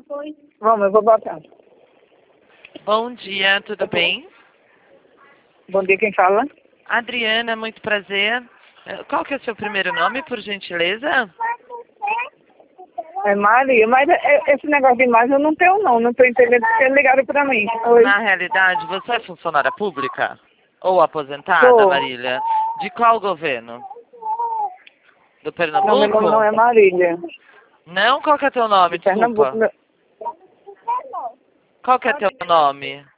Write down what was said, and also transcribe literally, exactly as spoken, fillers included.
Vamos, eu vou botar. Bom dia, tudo bem? Bom dia, quem fala? Adriana, muito prazer. Eh, Qual que é o seu primeiro nome, por gentileza? É Maria, mas é- esse negócio de mais eu não tenho não, não estou entendendo porque ligaram para mim. Oi. Na realidade, você é funcionária pública? Ou aposentada, Sou. Marília? De qual governo? Do Não, meu nome não é Pernambuco? Marília. Não? Qual que é teu nome? De Pernambuco. Desculpa. meu- Qual que é teu nome?